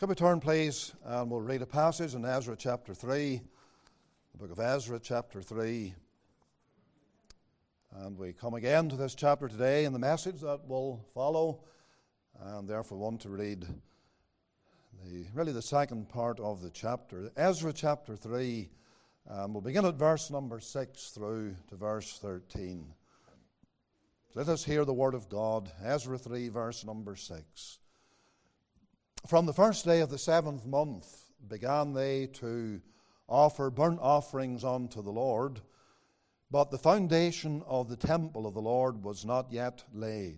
Could we turn, please, and we'll read a passage in Ezra chapter 3, the book of Ezra chapter 3. And we come again to this chapter today in the message that will follow, and therefore want to read the second part of the chapter. Ezra chapter 3, we'll begin at verse number 6 through to verse 13. Let us hear the word of God. Ezra 3, verse number 6. From the first day of the 7th month began they to offer burnt offerings unto the Lord, but the foundation of the temple of the Lord was not yet laid.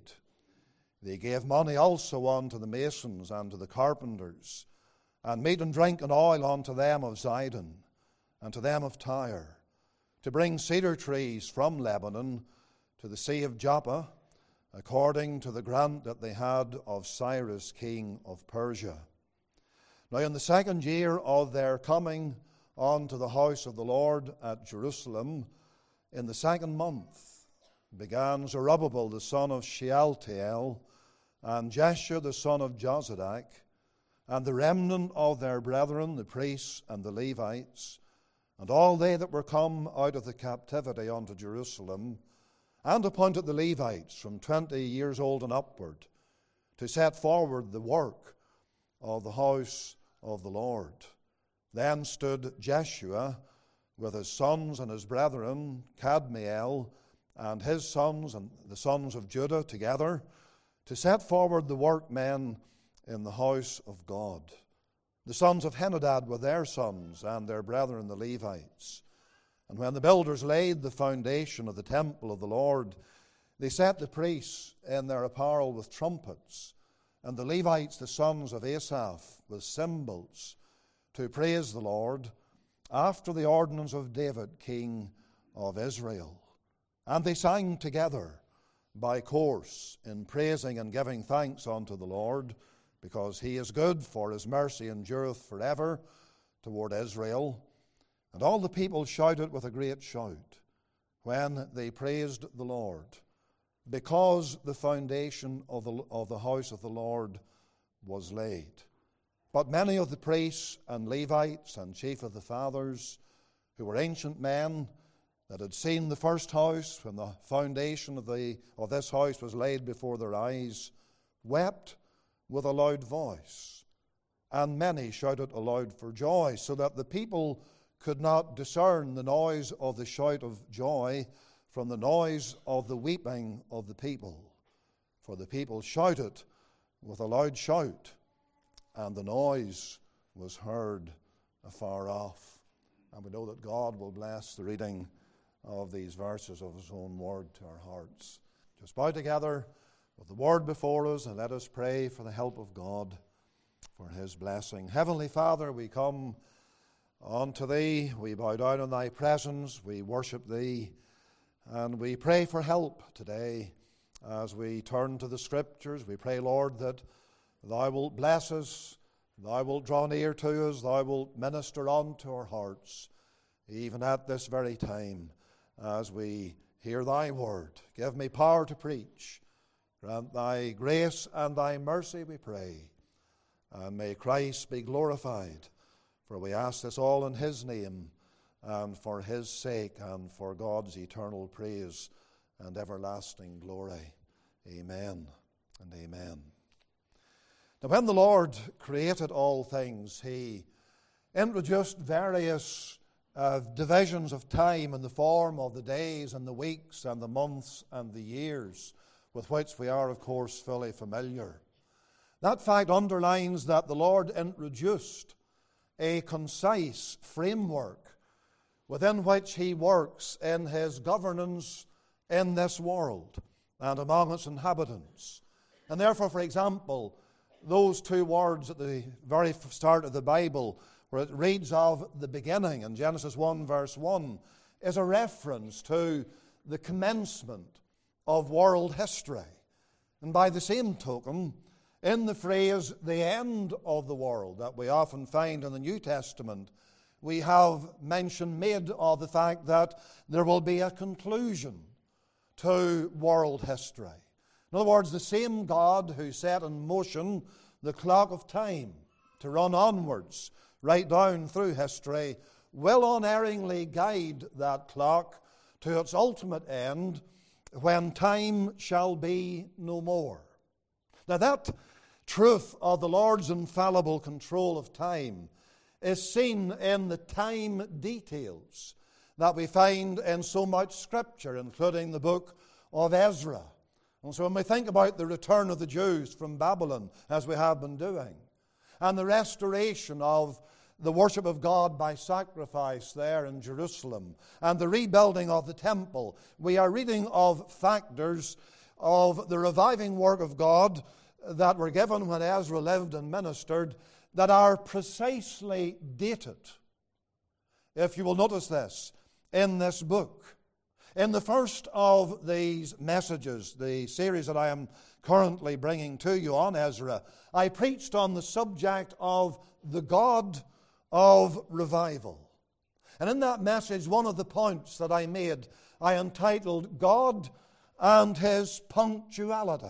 They gave money also unto the masons and to the carpenters, and meat and drink and oil unto them of Zidon, and to them of Tyre, to bring cedar trees from Lebanon to the sea of Joppa, according to the grant that they had of Cyrus king of Persia. Now in the 2nd year of their coming unto the house of the Lord at Jerusalem, in the 2nd month, began Zerubbabel the son of Shealtiel, and Jeshua the son of Jozadak, and the remnant of their brethren, the priests and the Levites, and all they that were come out of the captivity unto Jerusalem, and appointed the Levites from 20 years old and upward to set forward the work of the house of the Lord. Then stood Jeshua with his sons and his brethren, Kadmiel and his sons and the sons of Judah together, to set forward the workmen in the house of God. The sons of Henadad were their sons and their brethren the Levites. And when the builders laid the foundation of the temple of the Lord, they set the priests in their apparel with trumpets, and the Levites, the sons of Asaph, with cymbals, to praise the Lord, after the ordinance of David, king of Israel. And they sang together by course in praising and giving thanks unto the Lord, because he is good, for his mercy endureth forever toward Israel. And all the people shouted with a great shout when they praised the Lord, because the foundation of the house of the Lord was laid. But many of the priests and Levites and chief of the fathers, who were ancient men that had seen the first house when the foundation of this house was laid before their eyes, wept with a loud voice. And many shouted aloud for joy, so that the people could not discern the noise of the shout of joy from the noise of the weeping of the people. For the people shouted with a loud shout, and the noise was heard afar off. And we know that God will bless the reading of these verses of his own word to our hearts. Just bow together with the word before us, and let us pray for the help of God, for his blessing. Heavenly Father, we come unto thee, we bow down in thy presence, we worship thee, and we pray for help today as we turn to the Scriptures. We pray, Lord, that thou wilt bless us, thou wilt draw near to us, thou wilt minister unto our hearts, even at this very time as we hear thy word. Give me power to preach. Grant thy grace and thy mercy, we pray, and may Christ be glorified. For we ask this all in his name, and for his sake, and for God's eternal praise and everlasting glory. Amen and amen. Now, when the Lord created all things, he introduced various divisions of time in the form of the days and the weeks and the months and the years, with which we are, of course, fully familiar. That fact underlines that the Lord introduced a concise framework within which he works in his governance in this world and among its inhabitants. And therefore, for example, those two words at the very start of the Bible, where it reads of the beginning in Genesis 1 verse 1, is a reference to the commencement of world history. And by the same token, in the phrase, the end of the world, that we often find in the New Testament, we have mention made of the fact that there will be a conclusion to world history. In other words, the same God who set in motion the clock of time to run onwards, right down through history, will unerringly guide that clock to its ultimate end, when time shall be no more. Now that truth of the Lord's infallible control of time is seen in the time details that we find in so much Scripture, including the book of Ezra. And so when we think about the return of the Jews from Babylon, as we have been doing, and the restoration of the worship of God by sacrifice there in Jerusalem, and the rebuilding of the temple, we are reading of factors of the reviving work of God that were given when Ezra lived and ministered, that are precisely dated, if you will notice this, in this book. In the first of these messages, the series that I am currently bringing to you on Ezra, I preached on the subject of the God of revival. And in that message, one of the points that I made, I entitled God and His Punctuality.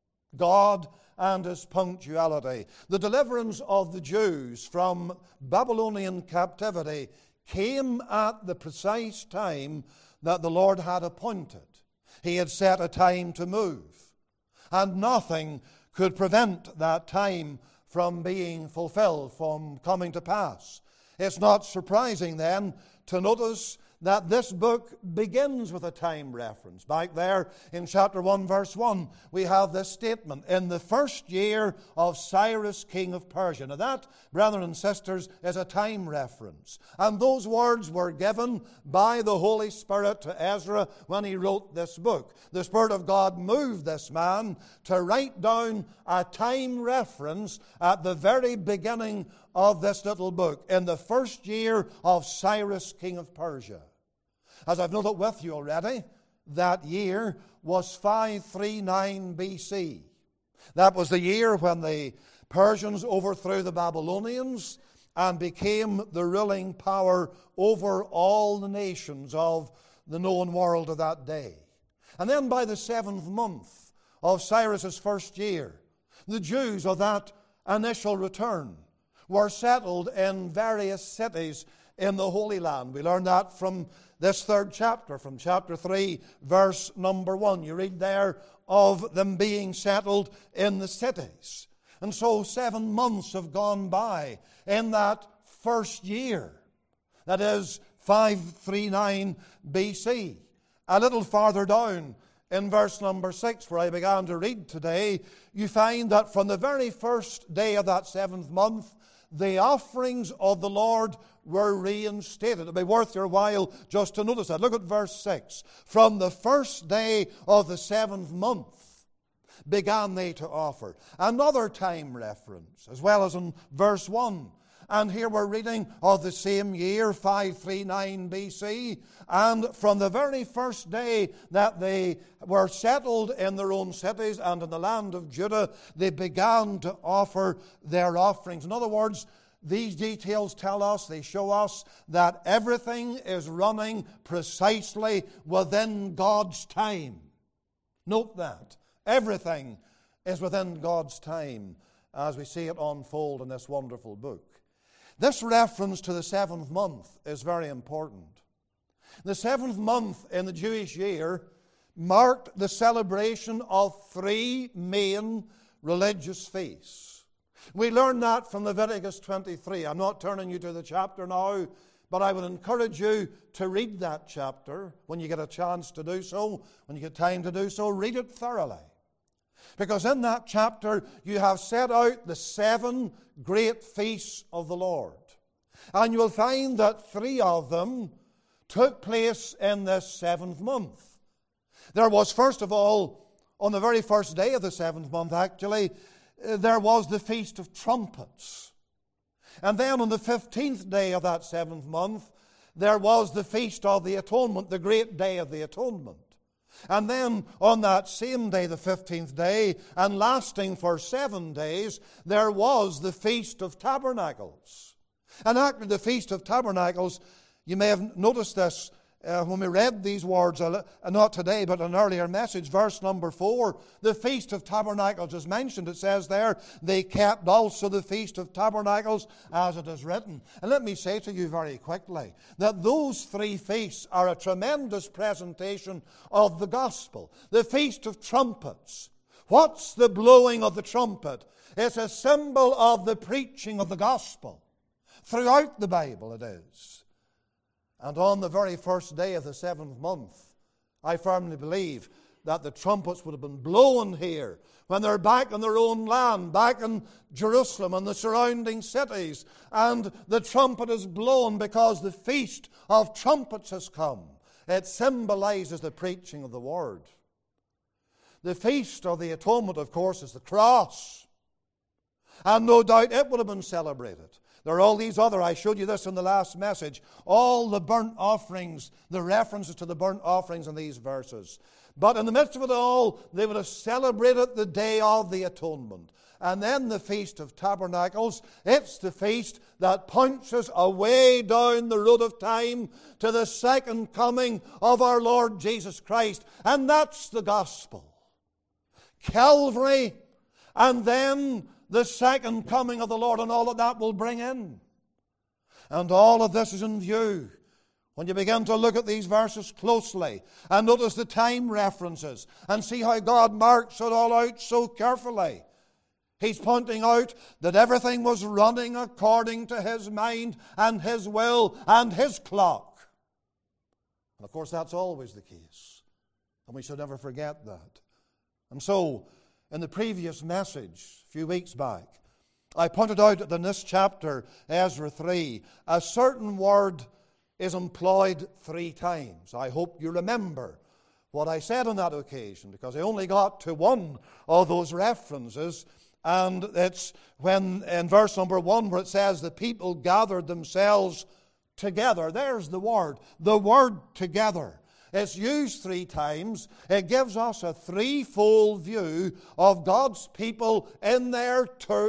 God and His punctuality. The deliverance of the Jews from Babylonian captivity came at the precise time that the Lord had appointed. He had set a time to move, and nothing could prevent that time from being fulfilled, from coming to pass. It's not surprising then to notice that this book begins with a time reference. Back there in chapter 1, verse 1, we have this statement, in the first year of Cyrus, king of Persia. Now that, brethren and sisters, is a time reference. And those words were given by the Holy Spirit to Ezra when he wrote this book. The Spirit of God moved this man to write down a time reference at the very beginning of this little book, in the first year of Cyrus, king of Persia. As I've noted with you already, that year was 539 BC. That was the year when the Persians overthrew the Babylonians and became the ruling power over all the nations of the known world of that day. And then by the 7th month of Cyrus's first year, the Jews of that initial return were settled in various cities in the Holy Land. We learn that from this third chapter, from chapter 3, verse number 1. You read there of them being settled in the cities. And so 7 months have gone by in that first year. That is 539 BC. A little farther down in verse number 6, where I began to read today, you find that from the very first day of that 7th month, the offerings of the Lord were reinstated. It'll be worth your while just to notice that. Look at verse 6. From the first day of the 7th month began they to offer. Another time reference, as well as in verse 1. And here we're reading of the same year, 539 BC. And from the very first day that they were settled in their own cities and in the land of Judah, they began to offer their offerings. In other words, these details tell us, they show us that everything is running precisely within God's time. Note that. Everything is within God's time as we see it unfold in this wonderful book. This reference to the 7th month is very important. The 7th month in the Jewish year marked the celebration of 3 main religious feasts. We learn that from Leviticus 23. I'm not turning you to the chapter now, but I would encourage you to read that chapter when you get a chance to do so, when you get time to do so. Read it thoroughly. Because in that chapter you have set out the 7 great feasts of the Lord. And you will find that 3 of them took place in this 7th month. There was, first of all, on the very first day of the 7th month actually, there was the Feast of Trumpets. And then on the 15th day of that 7th month, there was the Feast of the Atonement, the great day of the Atonement. And then on that same day, the 15th day, and lasting for 7 days, there was the Feast of Tabernacles. And actually the Feast of Tabernacles, you may have noticed this when we read these words, not today, but an earlier message, verse number 4, the Feast of Tabernacles is mentioned. It says there, they kept also the Feast of Tabernacles as it is written. And let me say to you very quickly that those three feasts are a tremendous presentation of the gospel. The Feast of Trumpets. What's the blowing of the trumpet? It's a symbol of the preaching of the gospel. Throughout the Bible it is. And on the very first day of the 7th month, I firmly believe that the trumpets would have been blown here when they're back in their own land, back in Jerusalem and the surrounding cities. And the trumpet is blown because the Feast of Trumpets has come. It symbolizes the preaching of the Word. The Feast of the Atonement, of course, is the cross. And no doubt it would have been celebrated. There are all these other, I showed you this in the last message, all the burnt offerings, the references to the burnt offerings in these verses. But in the midst of it all, they would have celebrated the Day of the Atonement. And then the Feast of Tabernacles, it's the feast that points us away down the road of time to the second coming of our Lord Jesus Christ. And that's the gospel. Calvary, and then the second coming of the Lord and all that will bring in. And all of this is in view when you begin to look at these verses closely and notice the time references and see how God marks it all out so carefully. He's pointing out that everything was running according to His mind and His will and His clock. And of course that's always the case. And we should never forget that. And so, in the previous message, a few weeks back, I pointed out that in this chapter, Ezra 3, a certain word is employed 3 times. I hope you remember what I said on that occasion, because I only got to one of those references, and it's when in verse number 1 where it says the people gathered themselves together. There's the word together. It's used 3 times. It gives us a threefold view of God's people in their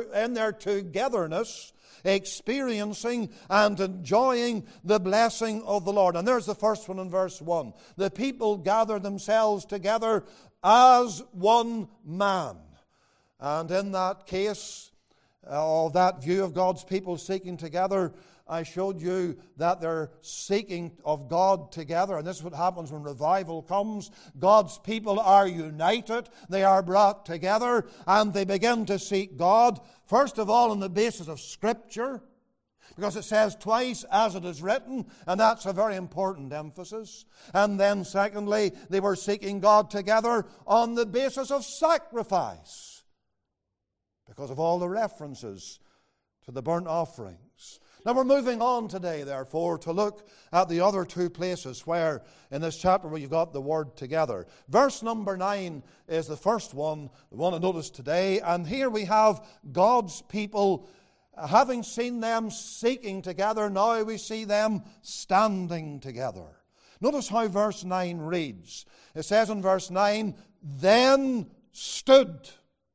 togetherness, experiencing and enjoying the blessing of the Lord. And there's the first one in verse 1. The people gathered themselves together as one man. And in that case, of that view of God's people seeking together, I showed you that they're seeking of God together, and this is what happens when revival comes. God's people are united, they are brought together, and they begin to seek God, first of all on the basis of Scripture, because it says twice, as it is written, and that's a very important emphasis. And then secondly, they were seeking God together on the basis of sacrifice, because of all the references to the burnt offerings. Now we're moving on today, therefore, to look at the other 2 places where, in this chapter, where you've got the word together. Verse number 9 is the first one, the one I noticed today. And here we have God's people, having seen them seeking together, now we see them standing together. Notice how verse 9 reads. It says in verse 9, then stood.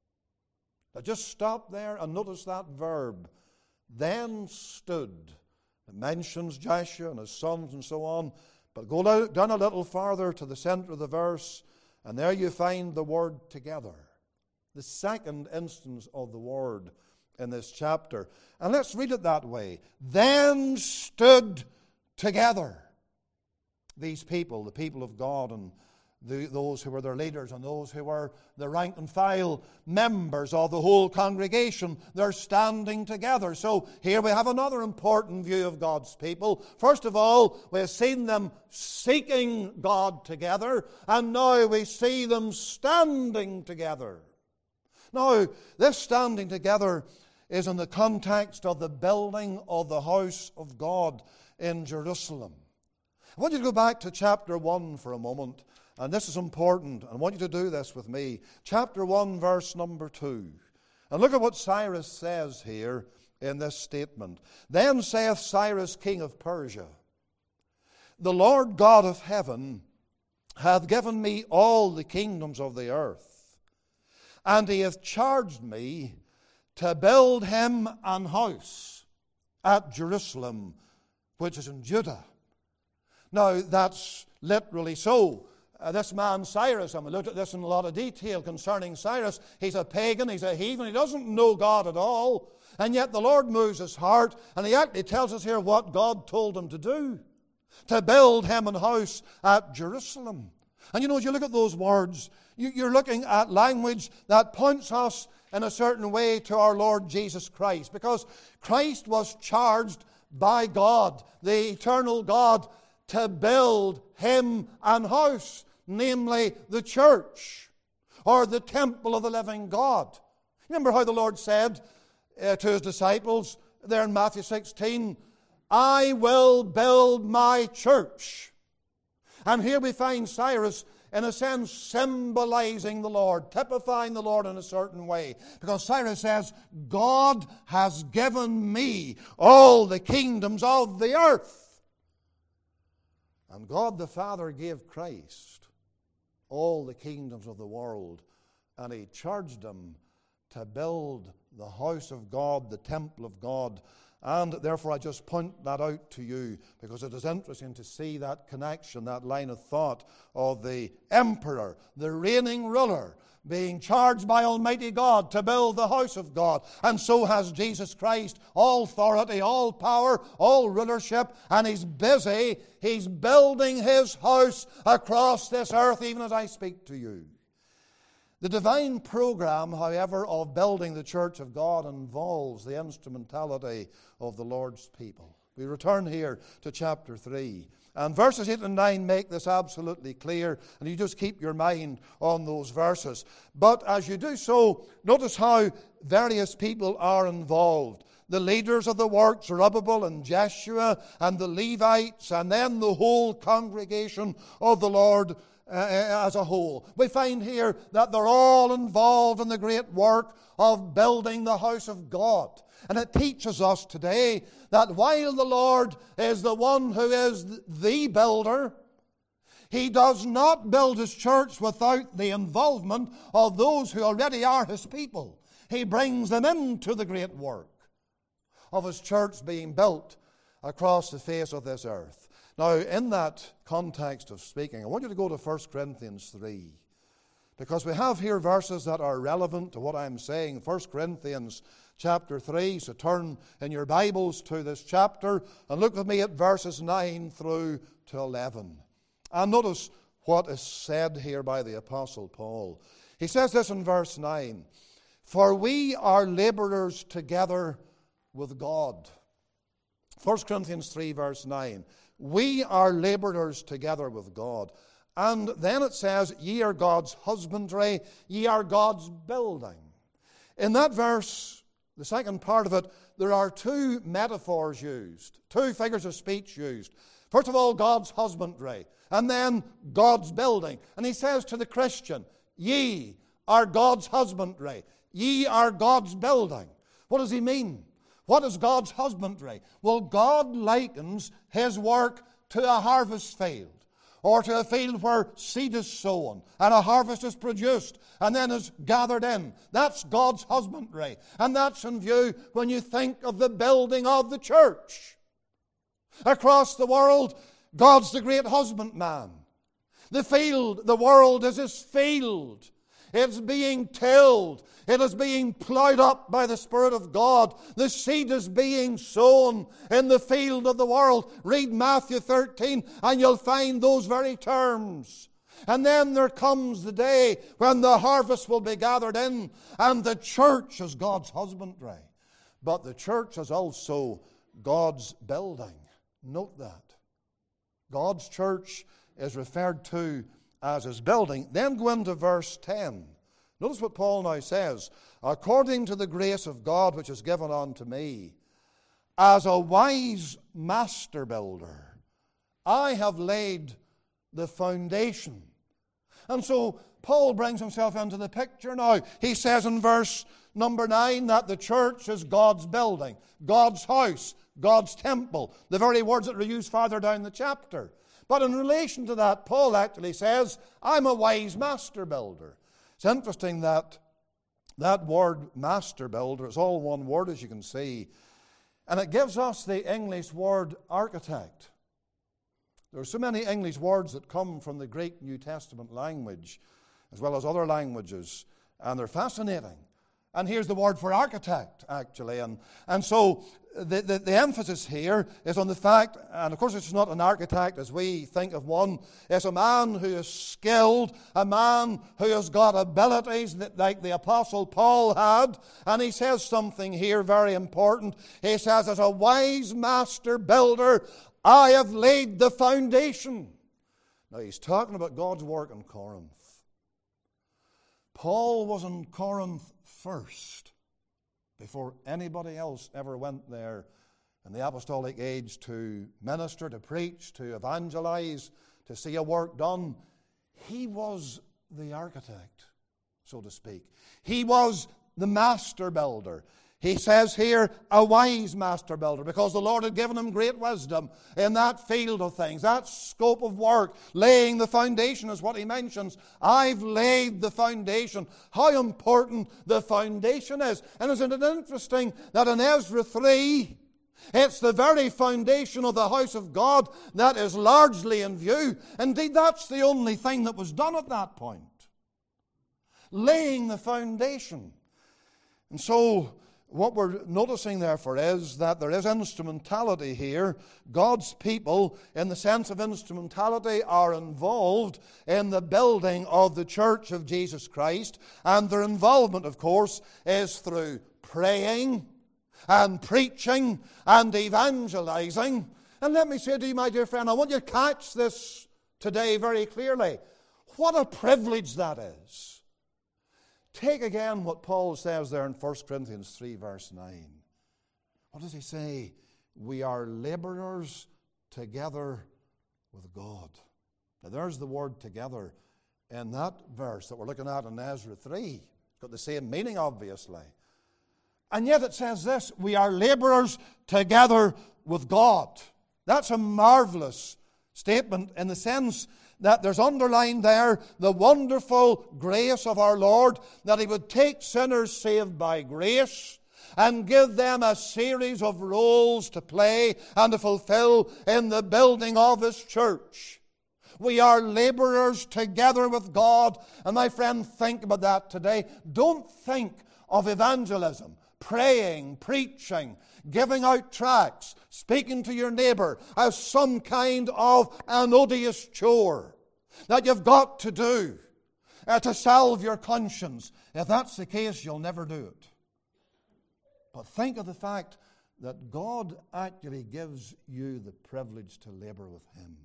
Now just stop there and notice that verb. Then stood. It mentions Joshua and his sons and so on. But go down a little farther to the center of the verse, and there you find the word together. The second instance of the word in this chapter. And let's read it that way. Then stood together these people, the people of God, and those who were their leaders and those who were the rank and file members of the whole congregation. They're standing together. So here we have another important view of God's people. First of all, we have seen them seeking God together, and now we see them standing together. Now, this standing together is in the context of the building of the house of God in Jerusalem. I want you to go back to chapter 1 for a moment. And this is important. I want you to do this with me. Chapter 1, verse number 2. And look at what Cyrus says here in this statement. Then saith Cyrus, king of Persia, the Lord God of heaven hath given me all the kingdoms of the earth, and he hath charged me to build him an house at Jerusalem, which is in Judah. Now, that's literally so. This man Cyrus, and we looked at this in a lot of detail concerning Cyrus. He's a pagan, he's a heathen, he doesn't know God at all. And yet the Lord moves his heart, and he actually tells us here what God told him to do. To build him an house at Jerusalem. And you know, as you look at those words, you're looking at language that points us in a certain way to our Lord Jesus Christ. Because Christ was charged by God, the eternal God, to build him an house, namely the church, or the temple of the living God. Remember how the Lord said to his disciples there in Matthew 16, I will build my church. And here we find Cyrus, in a sense, symbolizing the Lord, typifying the Lord in a certain way. Because Cyrus says, God has given me all the kingdoms of the earth. And God the Father gave Christ all the kingdoms of the world, and he charged him to build the house of God, the temple of God. And therefore I just point that out to you because it is interesting to see that connection, that line of thought of the emperor, the reigning ruler, being charged by Almighty God to build the house of God. And so has Jesus Christ, all authority, all power, all rulership, and he's busy. He's building his house across this earth even as I speak to you. The divine program, however, of building the church of God involves the instrumentality of the Lord's people. We return here to chapter 3. And verses 8 and 9 make this absolutely clear, and you just keep your mind on those verses. But as you do so, notice how various people are involved. The leaders of the work, Zerubbabel and Jeshua, and the Levites, and then the whole congregation of the Lord as a whole. We find here that they're all involved in the great work of building the house of God. And it teaches us today that while the Lord is the one who is the builder, he does not build his church without the involvement of those who already are his people. He brings them into the great work of his church being built across the face of this earth. Now, in that context of speaking, I want you to go to 1 Corinthians 3, because we have here verses that are relevant to what I'm saying. 1 Corinthians chapter 3, so turn in your Bibles to this chapter and look with me at verses 9 through to 11. And notice what is said here by the Apostle Paul. He says this in verse 9, for we are laborers together with God. 1 Corinthians 3 verse 9. We are laborers together with God. And then it says, ye are God's husbandry, ye are God's building. In that verse, the second part of it, there are two metaphors used, two figures of speech used. First of all, God's husbandry, and then God's building. And he says to the Christian, ye are God's husbandry, ye are God's building. What does he mean? What is God's husbandry? Well, God likens his work to a harvest field, or to a field where seed is sown and a harvest is produced and then is gathered in. That's God's husbandry. And that's in view when you think of the building of the church. Across the world, God's the great husbandman. The field, the world is his field. It's being tilled. It is being plowed up by the Spirit of God. The seed is being sown in the field of the world. Read Matthew 13 and you'll find those very terms. And then there comes the day when the harvest will be gathered in, and the church is God's husbandry. But the church is also God's building. Note that. God's church is referred to as his building. Then go into verse 10. Notice what Paul now says. According to the grace of God which is given unto me, as a wise master builder, I have laid the foundation. And so Paul brings himself into the picture now. He says in verse number 9 that the church is God's building, God's house, God's temple. The very words that are used farther down the chapter. But in relation to that, Paul actually says, I'm a wise master builder. It's interesting that that word master builder is all one word, as you can see. And it gives us the English word architect. There are so many English words that come from the Greek New Testament language, as well as other languages, and they're fascinating. And here's the word for architect, actually. And so the emphasis here is on the fact, and of course it's not an architect as we think of one, it's a man who is skilled, a man who has got abilities like the Apostle Paul had. And he says something here very important. He says, as a wise master builder, I have laid the foundation. Now he's talking about God's work in Corinth. Paul was in Corinth first, before anybody else ever went there in the apostolic age to minister, to preach, to evangelize, to see a work done. He was the architect, so to speak. He was the master builder. He says here, a wise master builder, because the Lord had given him great wisdom in that field of things, that scope of work. Laying the foundation is what he mentions. I've laid the foundation. How important the foundation is. And isn't it interesting that in Ezra 3, it's the very foundation of the house of God that is largely in view. Indeed, that's the only thing that was done at that point. Laying the foundation. And so what we're noticing, therefore, is that there is instrumentality here. God's people, in the sense of instrumentality, are involved in the building of the church of Jesus Christ. And their involvement, of course, is through praying and preaching and evangelizing. And let me say to you, my dear friend, I want you to catch this today very clearly. What a privilege that is. Take again what Paul says there in 1 Corinthians 3, verse 9. What does he say? We are laborers together with God. Now there's the word together in that verse that we're looking at in Ezra 3. It's got the same meaning, obviously. And yet it says this, we are laborers together with God. That's a marvelous statement in the sense that there's underlined there the wonderful grace of our Lord, that He would take sinners saved by grace and give them a series of roles to play and to fulfill in the building of His church. We are laborers together with God. And my friend, think about that today. Don't think of evangelism, praying, preaching, giving out tracts, speaking to your neighbor as some kind of an odious chore that you've got to do to salve your conscience. If that's the case, you'll never do it. But think of the fact that God actually gives you the privilege to labor with Him.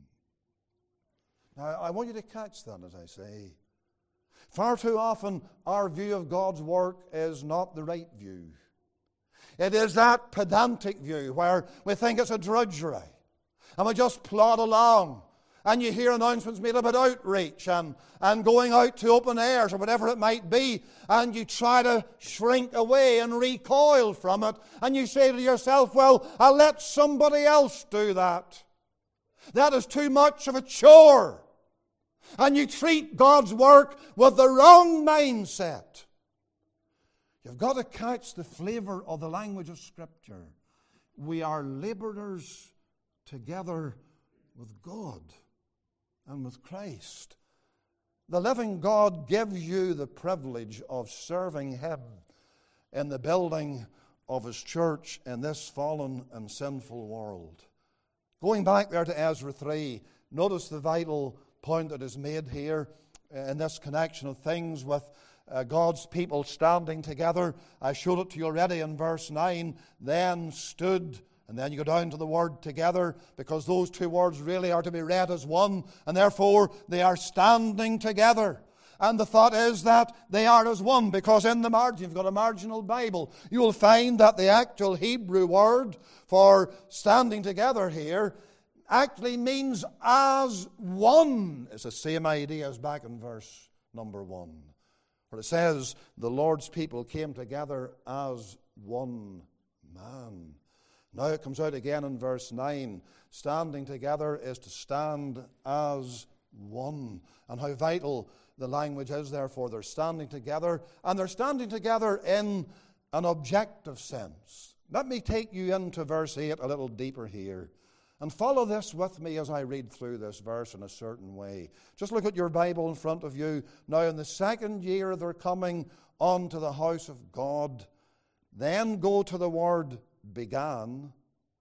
Now, I want you to catch that, as I say. Far too often, our view of God's work is not the right view. It is that pedantic view where we think it's a drudgery and we just plod along. And you hear announcements made about outreach and going out to open airs or whatever it might be, and you try to shrink away and recoil from it, and you say to yourself, well, I'll let somebody else do that. That is too much of a chore. And you treat God's work with the wrong mindset. You've got to catch the flavor of the language of Scripture. We are laborers together with God and with Christ. The living God gives you the privilege of serving Him in the building of His church in this fallen and sinful world. Going back there to Ezra 3, notice the vital point that is made here in this connection of things with God's people standing together. I showed it to you already in verse 9. Then stood, and then you go down to the word together, because those two words really are to be read as one, and therefore they are standing together. And the thought is that they are as one, because in the margin, if you've got a marginal Bible, you will find that the actual Hebrew word for standing together here actually means as one. It's the same idea as back in verse number 1, where it says, the Lord's people came together as one man. Now it comes out again in verse 9. Standing together is to stand as one. And how vital the language is, therefore. They're standing together, and they're standing together in an objective sense. Let me take you into verse 8 a little deeper here. And follow this with me as I read through this verse in a certain way. Just look at your Bible in front of you. Now, in the second year of their coming unto the house of God, then go to the word began,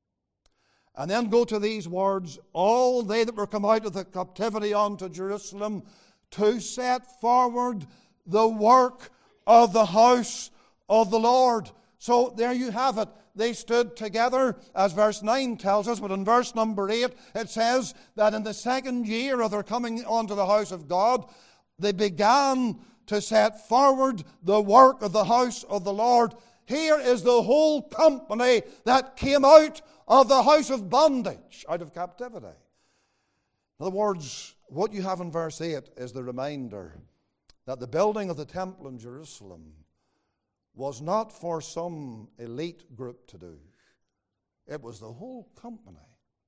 and then go to these words, all they that were come out of the captivity unto Jerusalem, to set forward the work of the house of the Lord. So there you have it. They stood together, as verse 9 tells us, but in verse number 8 it says that in the second year of their coming unto the house of God, they began to set forward the work of the house of the Lord. Here is the whole company that came out of the house of bondage, out of captivity. In other words, what you have in verse 8 is the reminder that the building of the temple in Jerusalem was not for some elite group to do. It was the whole company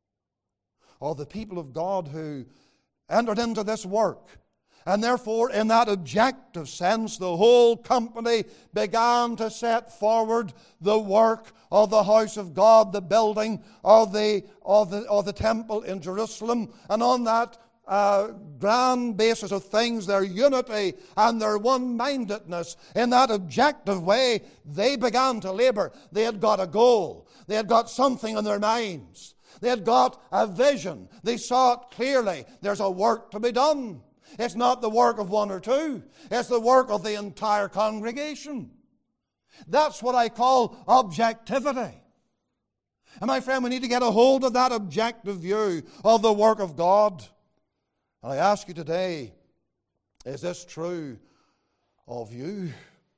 of the people of God who entered into this work. And therefore, in that objective sense, the whole company began to set forward the work of the house of God, the building of the temple in Jerusalem. And on that grand basis of things, their unity and their one-mindedness, in that objective way, they began to labor. They had got a goal. They had got something in their minds. They had got a vision. They saw it clearly. There's a work to be done. It's not the work of one or two. It's the work of the entire congregation. That's what I call objectivity. And my friend, we need to get a hold of that objective view of the work of God. And I ask you today, is this true of you?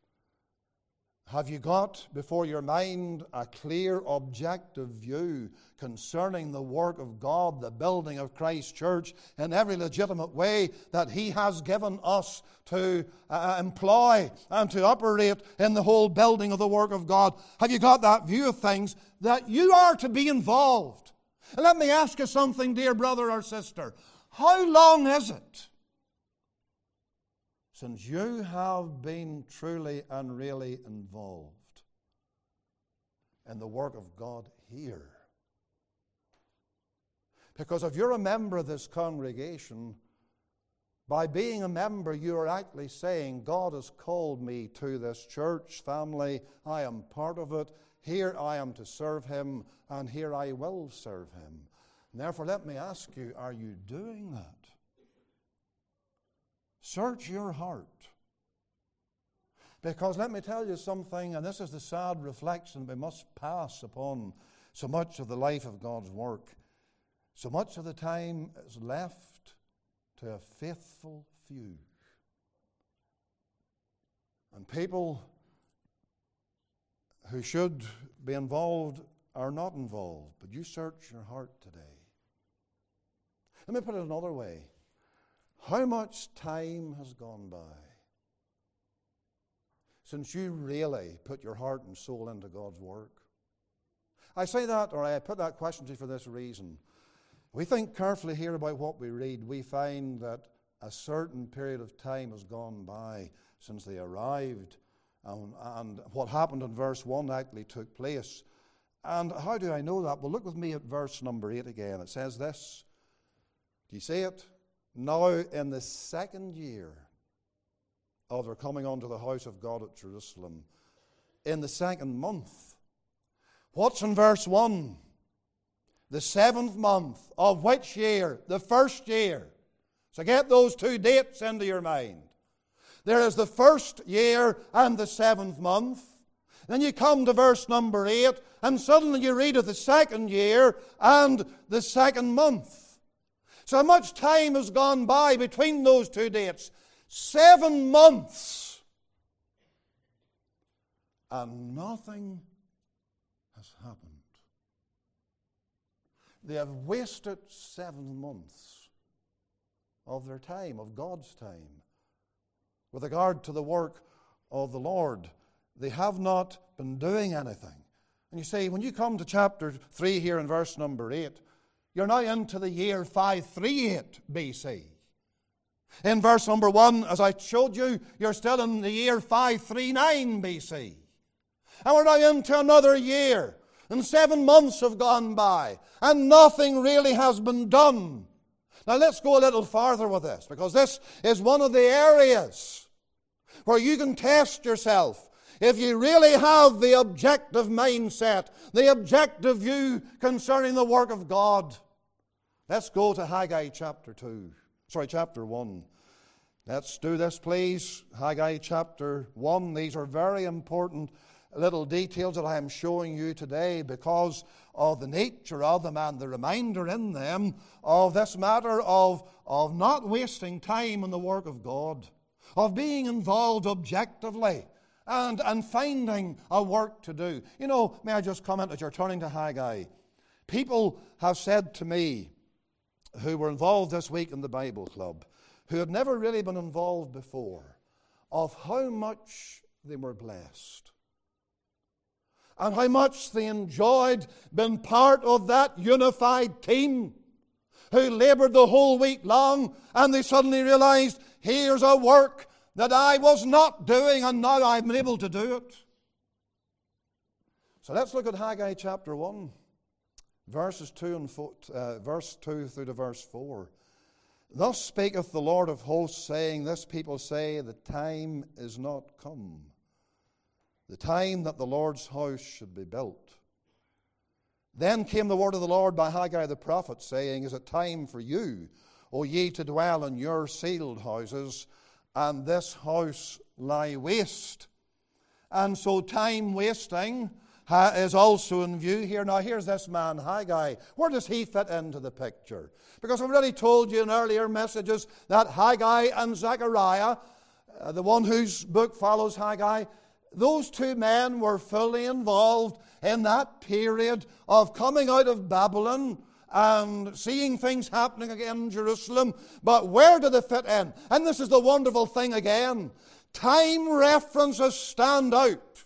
Have you got before your mind a clear, objective view concerning the work of God, the building of Christ's church in every legitimate way that He has given us to employ and to operate in the whole building of the work of God? Have you got that view of things that you are to be involved? And let me ask you something, dear brother or sister. How long is it since you have been truly and really involved in the work of God here? Because if you're a member of this congregation, by being a member, you are actually saying, God has called me to this church family. I am part of it. Here I am to serve Him, and here I will serve Him. And therefore, let me ask you, are you doing that? Search your heart. Because let me tell you something, and this is the sad reflection we must pass upon so much of the life of God's work. So much of the time is left to a faithful few. And people who should be involved are not involved. But you search your heart today. Let me put it another way. How much time has gone by since you really put your heart and soul into God's work? I say that, or I put that question to you for this reason. We think carefully here about what we read. We find that a certain period of time has gone by since they arrived, and what happened in verse 1 actually took place. And how do I know that? Well, look with me at verse number 8 again. It says this. Do you see it? Now in the second year of their coming unto the house of God at Jerusalem, in the second month. What's in verse 1? The 7th month of which year? The first year. So get those two dates into your mind. There is the first year and the 7th month. Then you come to verse number 8, and suddenly you read of the second year and the second month. So much time has gone by between those two dates. 7 months. And nothing has happened. They have wasted 7 months of their time, of God's time, with regard to the work of the Lord. They have not been doing anything. And you say, when you come to chapter 3 here in verse number 8, you're now into the year 538 BC. In verse number 1, as I showed you, you're still in the year 539 BC. And we're now into another year. And 7 months have gone by, and nothing really has been done. Now let's go a little farther with this, because this is one of the areas where you can test yourself if you really have the objective mindset, the objective view concerning the work of God. Let's go to Haggai chapter 1. Let's do this, please. Haggai chapter 1. These are very important little details that I am showing you today because of the nature of them and the reminder in them of this matter of not wasting time in the work of God, of being involved objectively and finding a work to do. You know, may I just comment as you're turning to Haggai? People have said to me who were involved this week in the Bible Club, who had never really been involved before, of how much they were blessed and how much they enjoyed being part of that unified team who labored the whole week long, and they suddenly realized, here's a work that I was not doing, and now I've been able to do it. So let's look at Haggai chapter 1, verse 2 through to verse 4. Thus speaketh the Lord of hosts, saying, This people say, the time is not come, the time that the Lord's house should be built. Then came the word of the Lord by Haggai the prophet, saying, Is it time for you, O ye, to dwell in your sealed houses, and this house lie waste? And so time wasting is also in view here. Now here's this man Haggai. Where does he fit into the picture? Because I've already told you in earlier messages that Haggai and Zechariah, the one whose book follows Haggai, those two men were fully involved in that period of coming out of Babylon and seeing things happening again in Jerusalem. But where do they fit in? And this is the wonderful thing again. Time references stand out.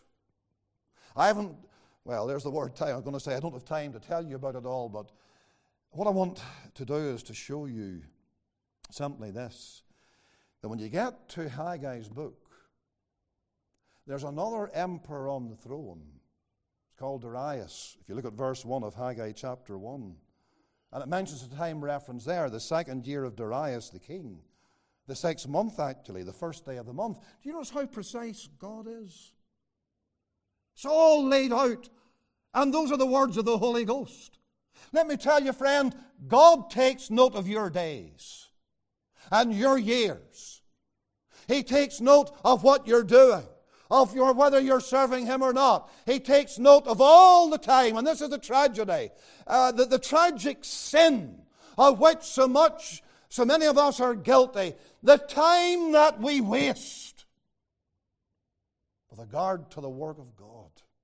There's the word time. I'm going to say I don't have time to tell you about it all, but what I want to do is to show you simply this, that when you get to Haggai's book, there's another emperor on the throne. It's called Darius. If you look at verse 1 of Haggai chapter 1, and it mentions the time reference there, the 2nd year of Darius the king. The 6th month, actually, the first day of the month. Do you notice how precise God is? It's all laid out. And those are the words of the Holy Ghost. Let me tell you, friend, God takes note of your days and your years. He takes note of what you're doing, of whether you're serving Him or not. He takes note of all the time, and this is the tragedy, the tragic sin of which so many of us are guilty, the time that we waste with regard to the work of God.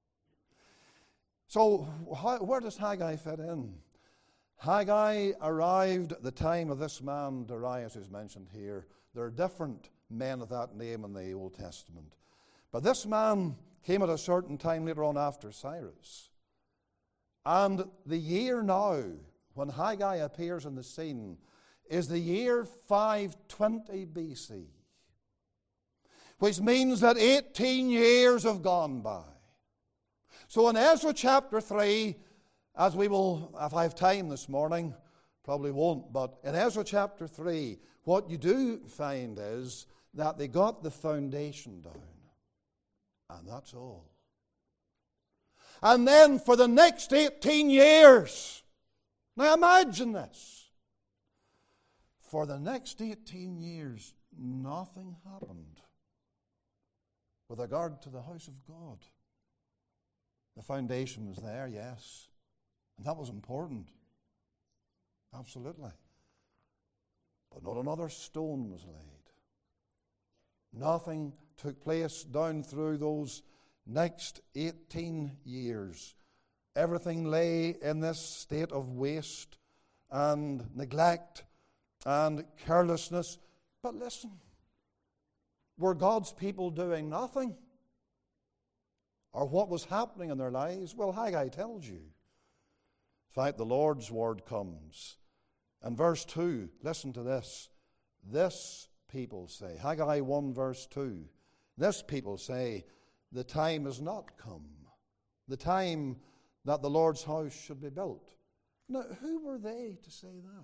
So where does Haggai fit in? Haggai arrived at the time of this man Darius who's mentioned here. There are different men of that name in the Old Testament. But this man came at a certain time later on after Cyrus. And the year now, when Haggai appears in the scene, is the year 520 BC, which means that 18 years have gone by. So in Ezra chapter 3, as we will, if I have time this morning, probably won't, but in Ezra chapter 3, what you do find is that they got the foundation down. And that's all. And then for the next 18 years, now imagine this, for the next 18 years, nothing happened with regard to the house of God. The foundation was there, yes, and that was important, absolutely. But not another stone was laid. Nothing took place down through those next 18 years. Everything lay in this state of waste and neglect and carelessness. But listen, were God's people doing nothing? Or what was happening in their lives? Well, Haggai tells you. In fact, the Lord's word comes. And verse 2, listen to this. This people say, Haggai 1 verse 2, this people say, the time is not come. The time that the Lord's house should be built. Now, who were they to say that?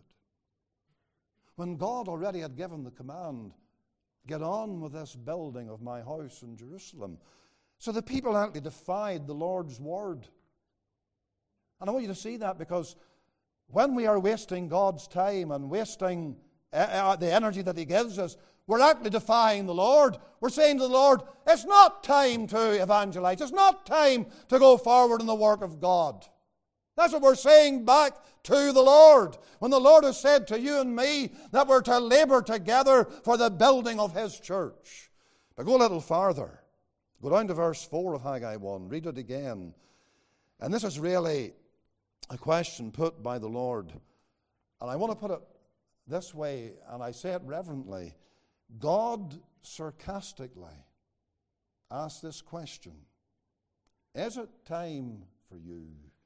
When God already had given the command, get on with this building of my house in Jerusalem. So the people actually defied the Lord's word. And I want you to see that, because when we are wasting God's time and wasting the energy that He gives us, we're actually defying the Lord. We're saying to the Lord, it's not time to evangelize. It's not time to go forward in the work of God. That's what we're saying back to the Lord. When the Lord has said to you and me that we're to labor together for the building of His church. But go a little farther. Go down to verse 4 of Haggai 1. Read it again. And this is really a question put by the Lord. And I want to put it this way, and I say it reverently. God sarcastically asked this question: is it time for you,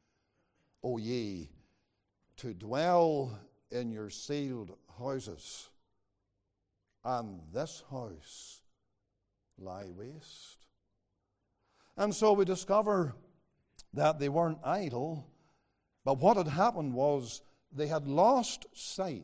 O ye, to dwell in your sealed houses, and this house lie waste? And so we discover that they weren't idle, but what had happened was they had lost sight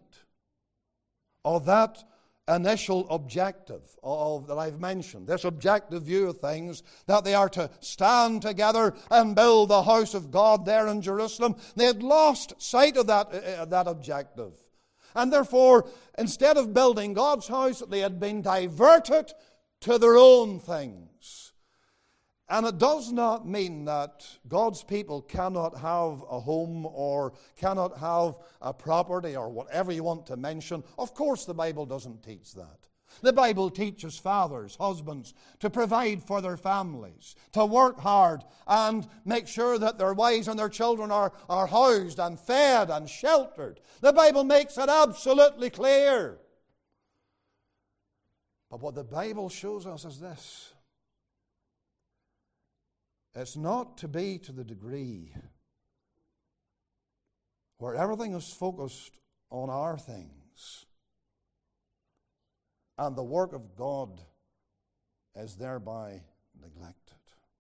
of that initial objective that I've mentioned, this objective view of things, that they are to stand together and build the house of God there in Jerusalem. They had lost sight of that objective. And therefore, instead of building God's house, they had been diverted to their own things. And it does not mean that God's people cannot have a home or cannot have a property or whatever you want to mention. Of course, the Bible doesn't teach that. The Bible teaches fathers, husbands, to provide for their families, to work hard and make sure that their wives and their children are housed and fed and sheltered. The Bible makes it absolutely clear. But what the Bible shows us is this: it's not to be to the degree where everything is focused on our things and the work of God is thereby neglected.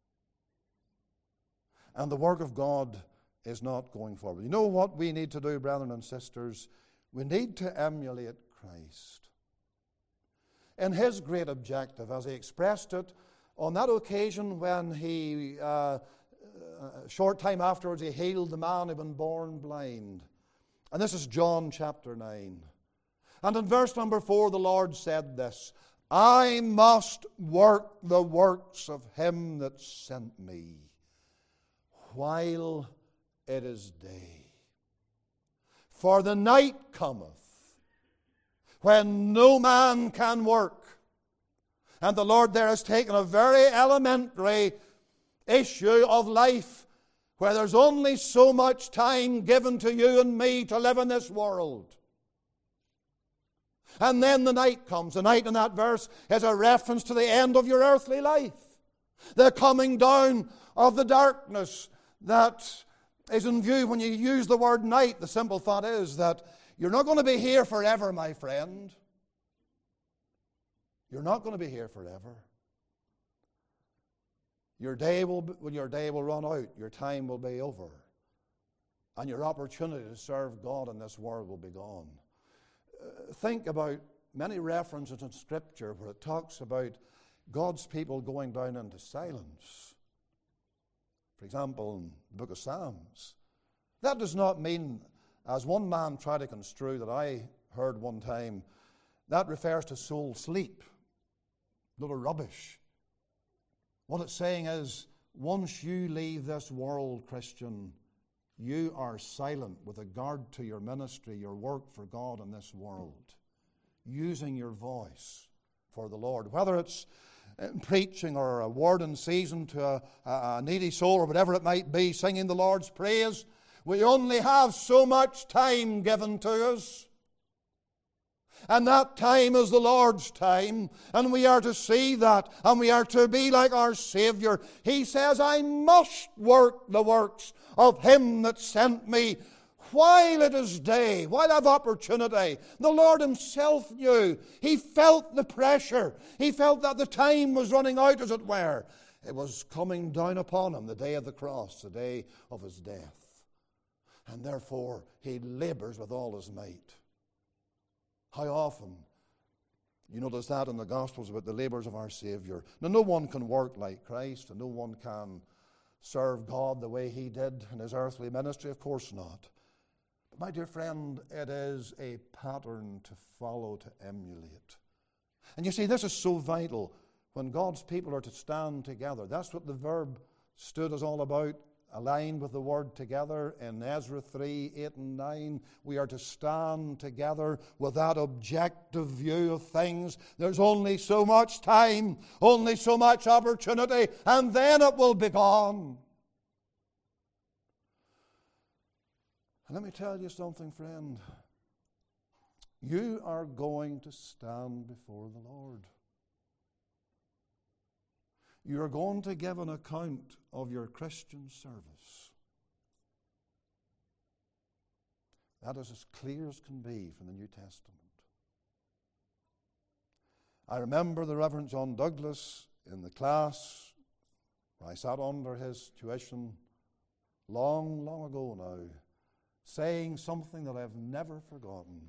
And the work of God is not going forward. You know what we need to do, brethren and sisters? We need to emulate Christ in His great objective, as He expressed it on that occasion when He, a short time afterwards, He healed the man who had been born blind. And this is John chapter 9. And in verse number 4, the Lord said this: I must work the works of Him that sent me while it is day. For the night cometh when no man can work. And the Lord there has taken a very elementary issue of life, where there's only so much time given to you and me to live in this world. And then the night comes. The night in that verse is a reference to the end of your earthly life. The coming down of the darkness that is in view when you use the word night. The simple thought is that you're not going to be here forever, my friend. You're not going to be here forever. When your day will run out, your time will be over. And your opportunity to serve God in this world will be gone. Think about many references in Scripture where it talks about God's people going down into silence. For example, in the book of Psalms. That does not mean, as one man tried to construe that I heard one time, that refers to soul sleep. Little rubbish. What it's saying is, once you leave this world, Christian, you are silent with regard to your ministry, your work for God in this world, using your voice for the Lord. Whether it's preaching or a word in season to a needy soul or whatever it might be, singing the Lord's praise, we only have so much time given to us. And that time is the Lord's time, and we are to see that, and we are to be like our Savior. He says, I must work the works of Him that sent me while it is day, while I have opportunity. The Lord Himself knew. He felt the pressure. He felt that the time was running out, as it were. It was coming down upon him, the day of the cross, the day of his death. And therefore, he labors with all his might. How often, you notice that in the Gospels about the labors of our Savior. Now, no one can work like Christ, and no one can serve God the way he did in his earthly ministry. Of course not. But my dear friend, it is a pattern to follow, to emulate. And you see, this is so vital. When God's people are to stand together, that's what the verb stood is all about, aligned with the word together. In Ezra 3, 8 and 9, we are to stand together with that objective view of things. There's only so much time, only so much opportunity, and then it will be gone. And let me tell you something, friend. You are going to stand before the Lord. You are going to give an account of your Christian service. That is as clear as can be from the New Testament. I remember the Reverend John Douglas in the class where I sat under his tuition long, long ago now, saying something that I have never forgotten.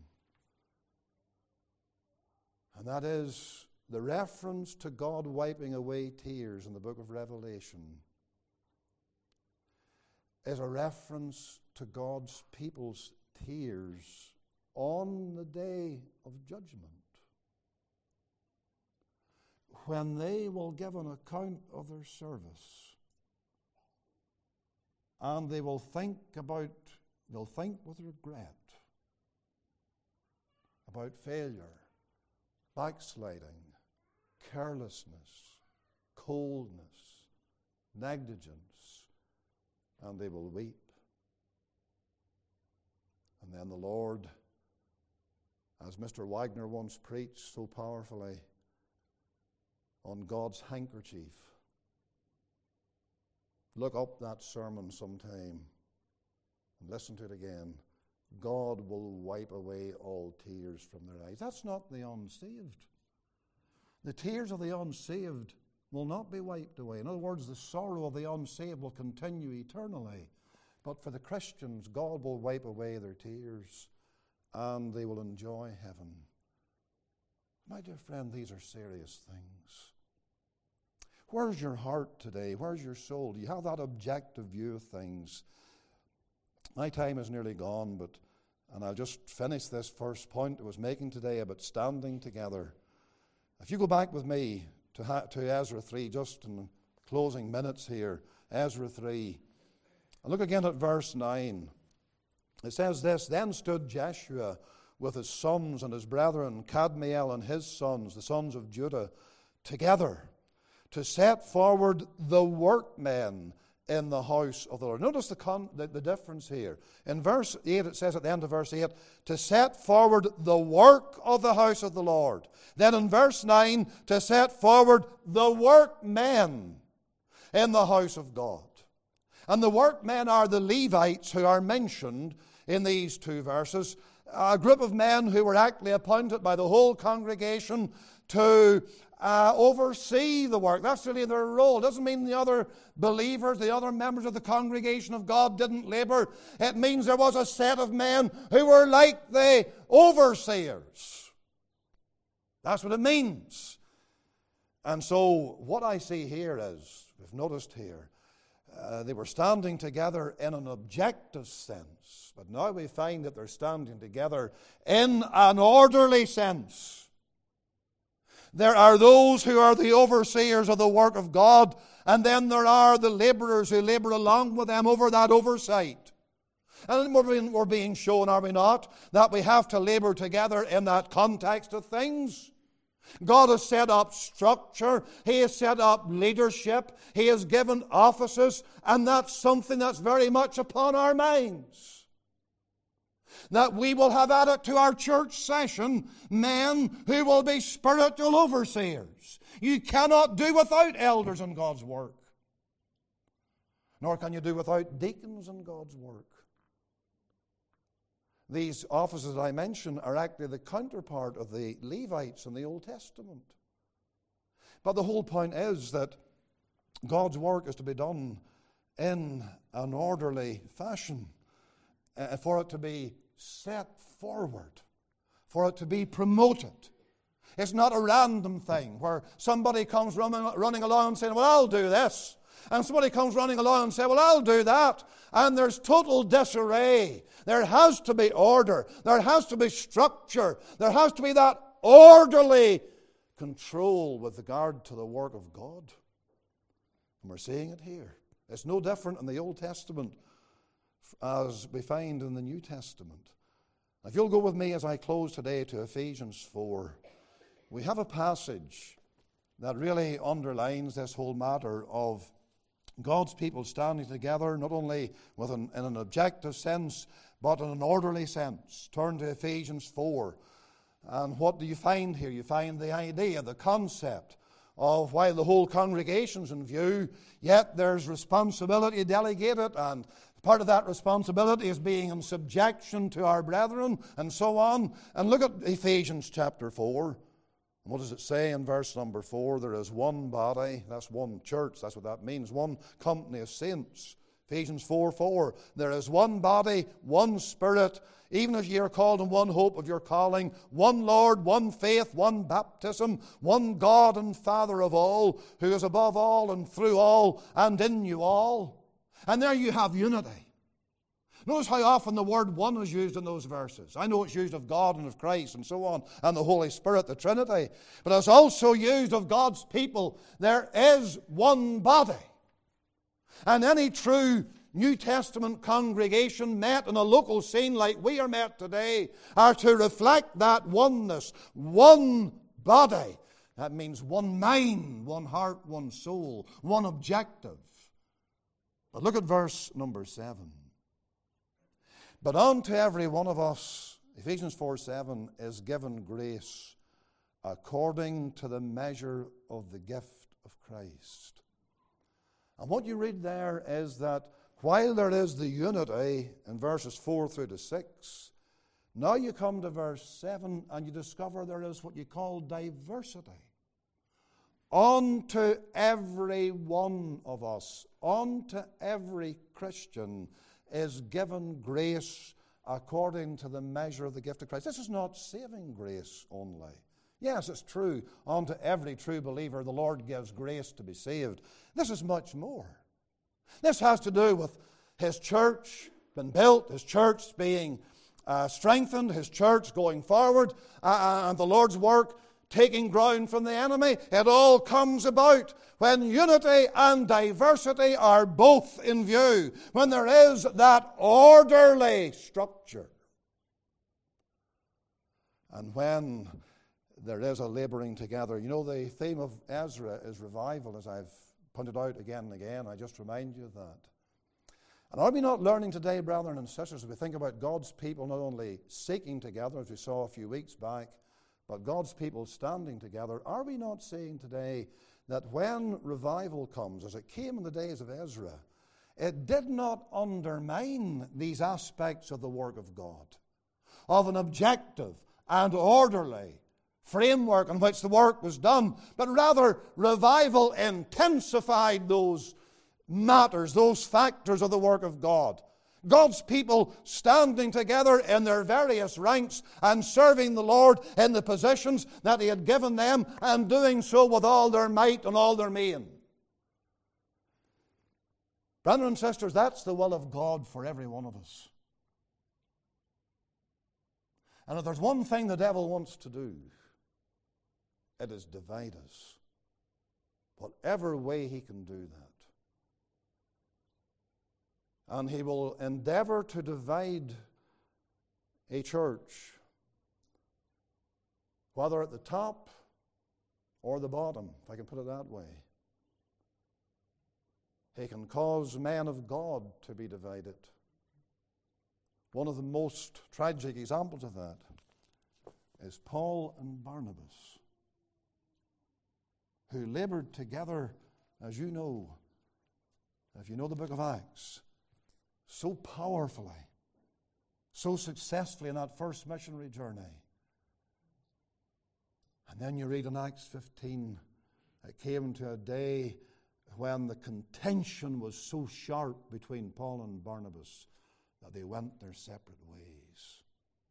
And that is the reference to God wiping away tears in the book of Revelation is a reference to God's people's tears on the day of judgment, when they will give an account of their service, and they will think with regret about failure, backsliding, carelessness, coldness, negligence, and they will weep. And then the Lord, as Mr. Wagner once preached so powerfully on God's handkerchief, look up that sermon sometime and listen to it again. God will wipe away all tears from their eyes. That's not the unsaved. The tears of the unsaved will not be wiped away. In other words, the sorrow of the unsaved will continue eternally. But for the Christians, God will wipe away their tears and they will enjoy heaven. My dear friend, these are serious things. Where's your heart today? Where's your soul? Do you have that objective view of things? My time is nearly gone, and I'll just finish this first point I was making today about standing together. If you go back with me to Ezra 3, just in the closing minutes here, Ezra 3, and look again at verse 9. It says this, Then stood Jeshua with his sons and his brethren, Kadmiel and his sons, the sons of Judah, together to set forward the workmen in the house of the Lord. Notice the difference here. In verse 8, it says at the end of verse 8, to set forward the work of the house of the Lord. Then in verse 9, to set forward the workmen in the house of God. And the workmen are the Levites who are mentioned in these two verses, a group of men who were actually appointed by the whole congregation to oversee the work. That's really their role. It doesn't mean the other believers, the other members of the congregation of God didn't labor. It means there was a set of men who were like the overseers. That's what it means. And so what I see here is, we've noticed here, they were standing together in an objective sense. But now we find that they're standing together in an orderly sense. There are those who are the overseers of the work of God, and then there are the laborers who labor along with them over that oversight. And we're being shown, are we not, that we have to labor together in that context of things. God has set up structure. He has set up leadership. He has given offices, and that's something that's very much upon our minds. That we will have added to our church session men who will be spiritual overseers. You cannot do without elders in God's work. Nor can you do without deacons in God's work. These offices that I mentioned are actually the counterpart of the Levites in the Old Testament. But the whole point is that God's work is to be done in an orderly fashion, for it to be set forward, for it to be promoted. It's not a random thing where somebody comes running along and saying, well, I'll do this. And somebody comes running along and says, well, I'll do that. And there's total disarray. There has to be order. There has to be structure. There has to be that orderly control with regard to the work of God. And we're seeing it here. It's no different in the Old Testament as we find in the New Testament. If you'll go with me as I close today to Ephesians 4, we have a passage that really underlines this whole matter of God's people standing together, not only in an objective sense, but in an orderly sense. Turn to Ephesians 4. And what do you find here? You find the idea, the concept of while the whole congregation's in view, yet there's responsibility delegated, and part of that responsibility is being in subjection to our brethren, and so on. And look at Ephesians chapter 4. What does it say in verse number 4? There is one body, that's one church, that's what that means, one company of saints. Ephesians 4:4. There is one body, one Spirit, even as ye are called in one hope of your calling, one Lord, one faith, one baptism, one God and Father of all, who is above all and through all and in you all. And there you have unity. Notice how often the word one is used in those verses. I know it's used of God and of Christ and so on, and the Holy Spirit, the Trinity. But it's also used of God's people. There is one body. And any true New Testament congregation met in a local scene like we are met today are to reflect that oneness. One body. That means one mind, one heart, one soul, one objective. But look at verse number 7. But unto every one of us, Ephesians 4:7, is given grace according to the measure of the gift of Christ. And what you read there is that while there is the unity in verses 4 through to 6, now you come to verse 7 and you discover there is what you call diversity. Unto every one of us, unto every Christian, is given grace according to the measure of the gift of Christ. This is not saving grace only. Yes, it's true. Unto every true believer, the Lord gives grace to be saved. This is much more. This has to do with His church being built, His church being strengthened, His church going forward, and the Lord's work taking ground from the enemy. It all comes about when unity and diversity are both in view, when there is that orderly structure, and when there is a laboring together. You know, the theme of Ezra is revival, as I've pointed out again and again. I just remind you of that. And are we not learning today, brethren and sisters, as we think about God's people not only seeking together, as we saw a few weeks back, but God's people standing together, are we not seeing today that when revival comes, as it came in the days of Ezra, it did not undermine these aspects of the work of God, of an objective and orderly framework in which the work was done, but rather revival intensified those matters, those factors of the work of God. God's people standing together in their various ranks and serving the Lord in the positions that He had given them, and doing so with all their might and all their main. Brothers and sisters, that's the will of God for every one of us. And if there's one thing the devil wants to do, it is divide us. Whatever way he can do that. And he will endeavor to divide a church, whether at the top or the bottom, if I can put it that way. He can cause men of God to be divided. One of the most tragic examples of that is Paul and Barnabas, who labored together, as you know, if you know the book of Acts, so powerfully, so successfully in that first missionary journey. And then you read in Acts 15, it came to a day when the contention was so sharp between Paul and Barnabas that they went their separate ways.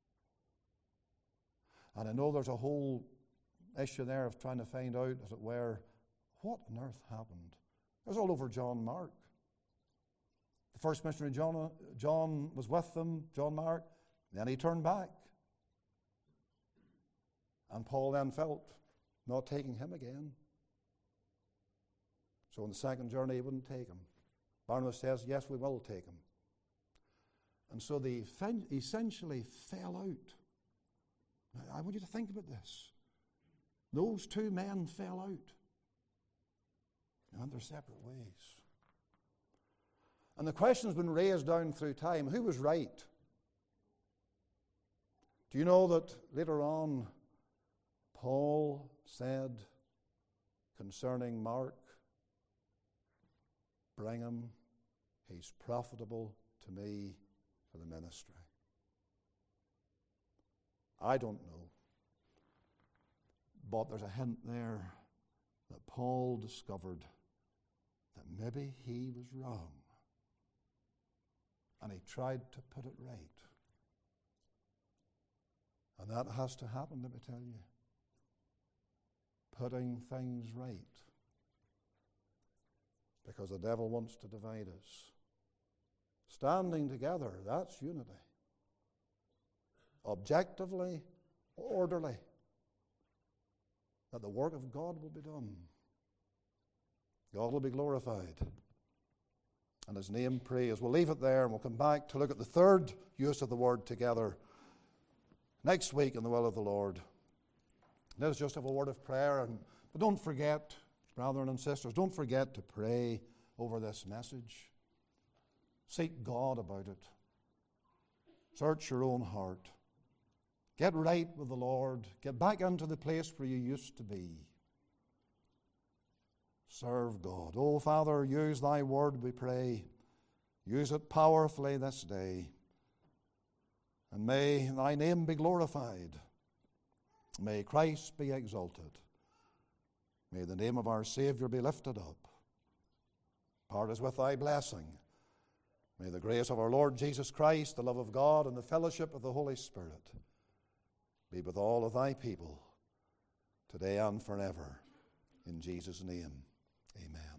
And I know there's a whole issue there of trying to find out, as it were, what on earth happened. It was all over John Mark. The first missionary, John was with them, John Mark. Then he turned back. And Paul then felt not taking him again. So on the second journey, he wouldn't take him. Barnabas says, yes, we will take him. And so they essentially fell out. Now, I want you to think about this. Those two men fell out. They went their separate ways. And the question has been raised down through time, who was right? Do you know that later on, Paul said concerning Mark, bring him, he's profitable to me for the ministry. I don't know. But there's a hint there that Paul discovered that maybe he was wrong. And he tried to put it right. And that has to happen, let me tell you. Putting things right. Because the devil wants to divide us. Standing together, that's unity. Objectively, orderly. That the work of God will be done. God will be glorified. And His name praised. We'll leave it there and we'll come back to look at the third use of the word together next week in the will of the Lord. Let us just have a word of prayer. But don't forget, brethren and sisters, don't forget to pray over this message. Seek God about it. Search your own heart. Get right with the Lord. Get back into the place where you used to be. Serve God. Oh, Father, use Thy word, we pray. Use it powerfully this day. And may Thy name be glorified. May Christ be exalted. May the name of our Savior be lifted up. Part us with Thy blessing. May the grace of our Lord Jesus Christ, the love of God, and the fellowship of the Holy Spirit be with all of Thy people, today and forever. In Jesus' name, amen.